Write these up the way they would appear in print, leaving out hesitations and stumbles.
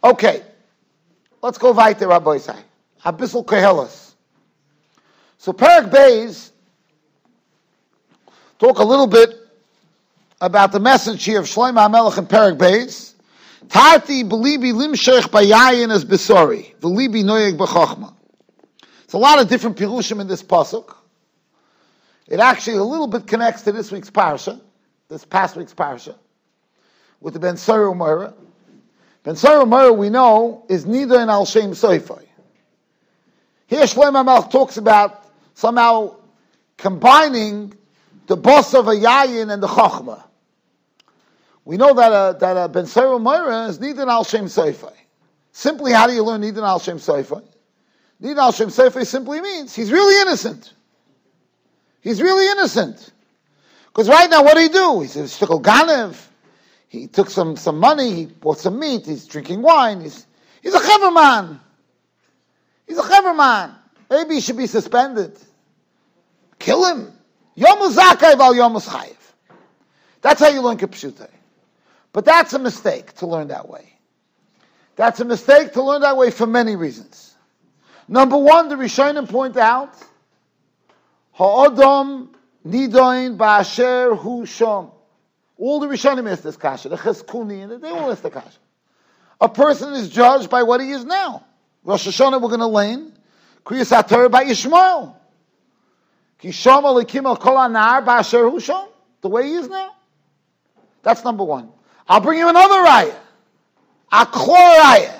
Okay, let's go weiter, Rabbi Isai. Abyssal Koheles. So Perek Beis, talk a little bit about the message here of Shlomo HaMelech in Perek Beis. Tarti belibi limshech bayayin as besori, v'libi noyeg b'chochma. It's a lot of different pirushim in this pasuk. It actually a little bit connects to this week's parsha, this past week's parsha, with the Ben Sora U'Moreh. Ben Sora U'Moreh, we know, is Nida and Al Shem Soifai. Here Shlomo HaMelech talks about somehow combining the boss of a yayin and the chochma. We know that a Ben Sora U'Moreh is Nida and Al Shem Soifai. Simply, how do you learn Nida and Al Shem Soifai? Nida and Al Shem Soifai simply means he's really innocent. He's really innocent. Because right now, what did he do? He said, Shtikol Ganev. He took some money, he bought some meat, he's drinking wine, he's a chaver man. He's a chaver man. Maybe he should be suspended. Kill him. Yomu Zakay val Yomu Chayev. That's how you learn Kipshutay. But that's a mistake to learn that way. That's a mistake to learn that way for many reasons. Number one, the Rishonim point out, Ha'odom nidoin ba'asher hu shom. All the Rishonim ask this kasha, the Cheskuni, and they all ask the kasha. A person is judged by what he is now. Rosh Hashanah we're going to learn Kriyas HaTorah by Yishmael. Ki shom alikim al kol anar ba'asher hu shom. The way he is now. That's number one. I'll bring you another raya. A klor raya.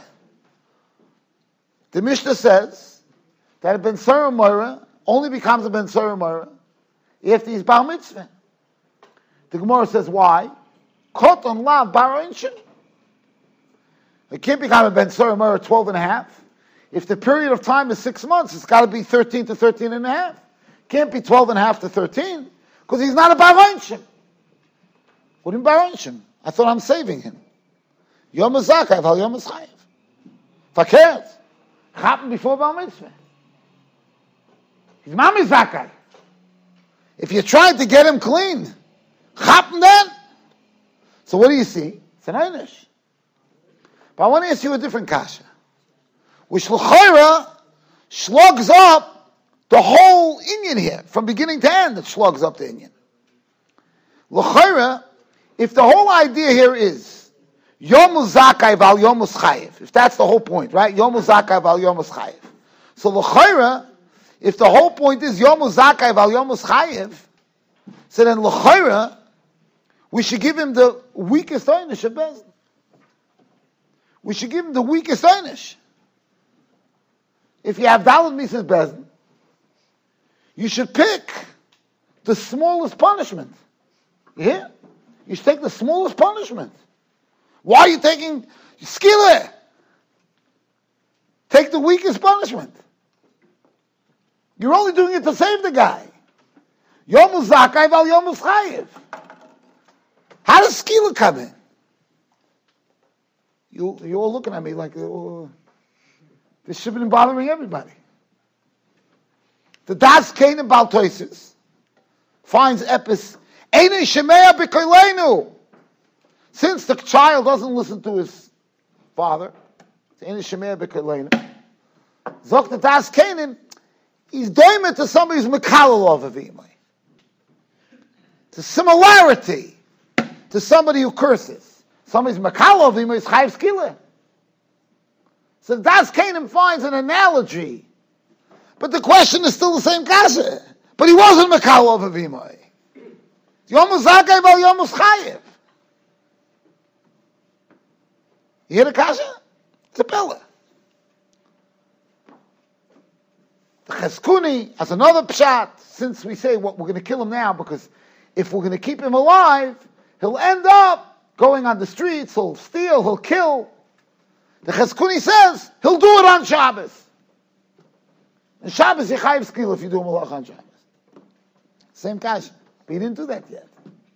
The Mishnah says that a Ben Sora U'Moreh only becomes a Ben Sora U'Moreh if he's bar mitzvah. The Gemara says, why? Koton lav bar inshin. It can't become a Ben Sora U'Moreh 12 and a half. If the period of time is 6 months, it's got to be 13 to 13 and a half. Can't be 12 and a half to 13, because he's not a bar inshin. What do you mean bar inshin? I thought I'm saving him. Yom Zakay val Yom Chayev. Fakert. Happened before bar mitzvah. His mom is Zakay. If you tried to get him clean, Chappen then? So what do you see? It's an einish. But I want to ask you a different kasha. Which l'chayra slugs up the whole inyan here, from beginning to end, it slugs up the inyan. L'chayra, if the whole idea here is Yomu Zakay val Yomu Chayev, if that's the whole point, right? Yomu Zakay val Yomu Chayev. So l'chayra, if the whole point is Yomu Zakay val Yomu Chayev, so then l'chayra, we should give him the weakest einish of Bezdin. We should give him the weakest einish. If you have Daled Mises Bezdin, you should pick the smallest punishment. Yeah? You should take the smallest punishment. Why are you taking skiller? Take the weakest punishment. You're only doing it to save the guy. Yomu Zakay val Yomu Chayev. How does skila come in? You're all looking at me like, oh, this should have been bothering everybody. The Das Kain Baltoisis finds Epis, Einu Shemea B'Koleinu. Since the child doesn't listen to his father, Einu Shemea B'Koleinu. Zok the Das Kain, he's doimah to somebody who's Mekalel of Avimai. It's a similarity to somebody who curses. Somebody's Mekalel of Avimai is Chayiv Skila. So Das Kain finds an analogy. But the question is still the same kasha. But he wasn't Mekalel of Avimai. Yomu Zakay val Yomu Chayev. You hear the kasha? It's a pella. The Cheskuni has another pshat, since we say what we're going to kill him now, because if we're going to keep him alive, he'll end up going on the streets, he'll steal, he'll kill. The Cheskuni says he'll do it on Shabbos. And Shabbos you chayiv skil if you do a malach on Shabbos. Same kasha. But he didn't do that yet.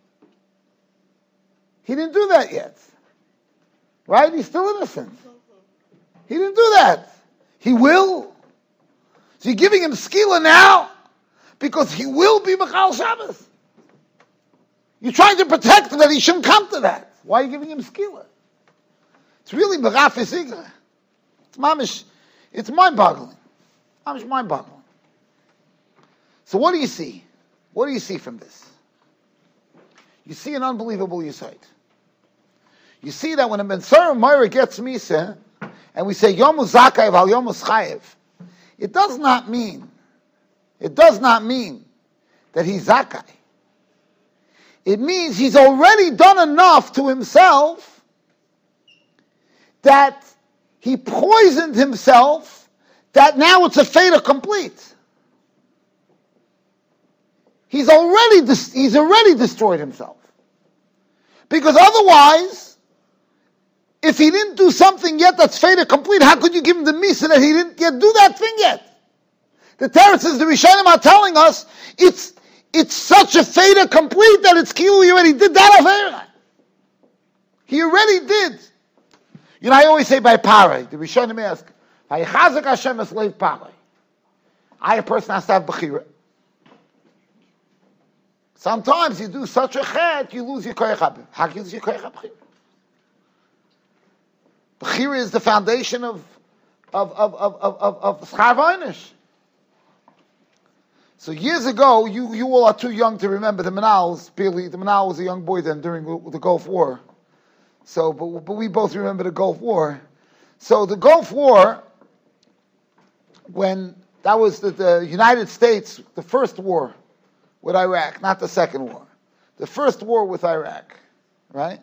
He didn't do that yet. Right? He's still innocent. He didn't do that. He will. So you're giving him skila now because he will be Mechal Shabbos. You're trying to protect him that he shouldn't come to that. Why are you giving him skila? It's really Merafis Igra. It's mamish, it's mind-boggling. Mamish mind-boggling. So what do you see? What do you see from this? You see an unbelievable Yisait. You see that when a Bensarim Moira gets Misa, and we say Yomu Zakay Val Yomu Chayev, it does not mean that he's Zakay. It means he's already done enough to himself that he poisoned himself, that now it's a fait complete. He's already destroyed himself. Because otherwise, if he didn't do something yet that's fait complete, how could you give him the misa that he didn't yet do that thing yet? The Teretz, the Rishonim are telling us, it's such a fait complete that it's kilu, he already did that avera. He already did. You know, I always say by parei, the Rishonim ask, Vaychazak Hashem es leiv parei. A person has to have bechira. Sometimes you do such a chet, you lose your koyach habib. How can you lose your koyach habib? Bechira is the foundation of schar v'onish. So years ago, you all are too young to remember the Manals. The Manal was a young boy then during the Gulf War. So, but we both remember the Gulf War. So the Gulf War, when that was the United States, the first war with Iraq, not the second war. The first war with Iraq, right?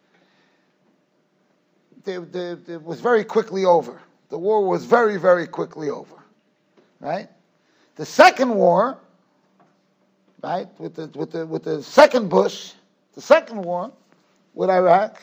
It was very quickly over. The war was very, very quickly over, right? The second war, right, with the second Bush, the second war with Iraq,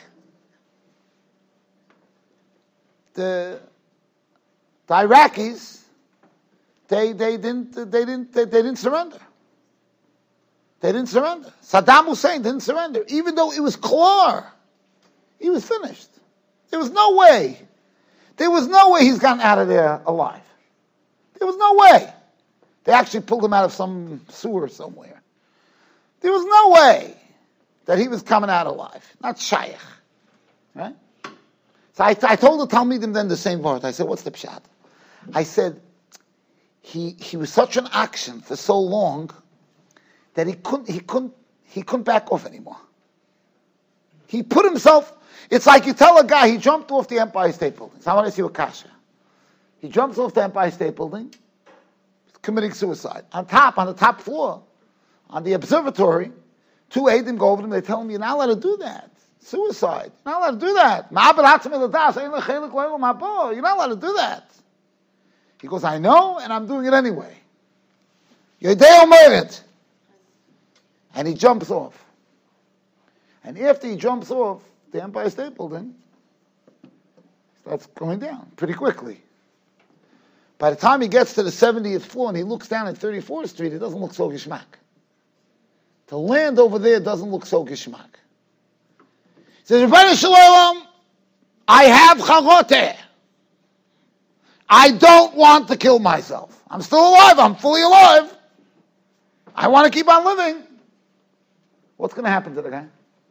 the Iraqis, they didn't surrender. They didn't surrender. Saddam Hussein didn't surrender, even though it was clear he was finished. There was no way. There was no way he's gotten out of there alive. There was no way. They actually pulled him out of some sewer somewhere. There was no way that he was coming out alive. Not shaykh. Right? So I told the Talmidim then the same word. I said, what's the pshat? I said, he was such an action for so long that he couldn't back off anymore. He put himself, it's like you tell a guy, he jumped off the Empire State Building. So I want to see what kasha. He jumps off the Empire State Building, committing suicide. On the top floor, on the observatory, two Eidim go over to him, they tell him, you're not allowed to do that. Suicide. You're not allowed to do that. You're not allowed to do that. He goes, I know, and I'm doing it anyway. Yodei Omerit. And he jumps off. And after he jumps off the Empire State Building, starts going down pretty quickly. By the time he gets to the 70th floor and he looks down at 34th Street, it doesn't look so gishmak. To land over there doesn't look so gishmak. He says, Rebbeinu Shalom, I have chagote. I don't want to kill myself. I'm still alive. I'm fully alive. I want to keep on living. What's going to happen to the guy?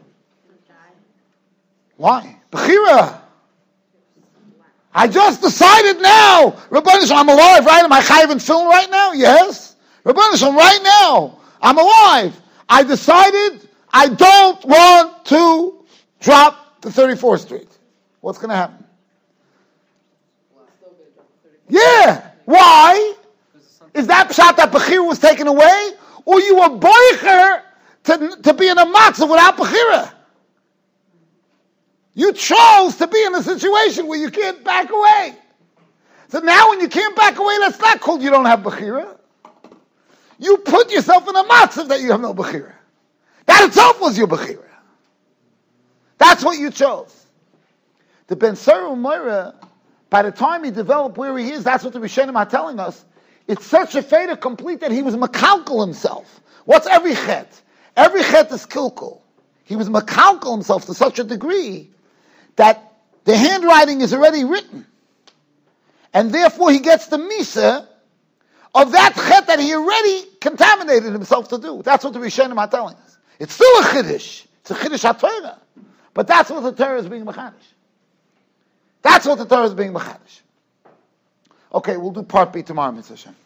Why? Bechira. I just decided now. Rebbeinu Shalom, I'm alive, right? Am I chayiv in film right now? Yes. Rebbeinu Shalom, right now. I'm alive. I decided I don't want to drop the 34th Street. What's going to happen? Yeah. Why? Is that pshat that Bechira was taken away? Or you were boicher to be in a matzah without Bechira? You chose to be in a situation where you can't back away. So now when you can't back away, that's not called you don't have Bechira. You put yourself in a matzah that you have no Bechira. That itself was your Bechira. That's what you chose. The Ben Sira Moira, by the time he developed where he is, that's what the Rishonim are telling us. It's such a fait complete that he was makalkal himself. What's every chet? Every chet is kilkul. He was makalkal himself to such a degree that the handwriting is already written. And therefore he gets the misa of that chet that he already contaminated himself to do. That's what the Rishonim are telling us. It's still a chiddush. It's a chiddush ha-Torah. But that's what the Torah is being mechanish. That's what the Torah is being machadish. Okay, we'll do part B tomorrow, Mitzvah Hashem.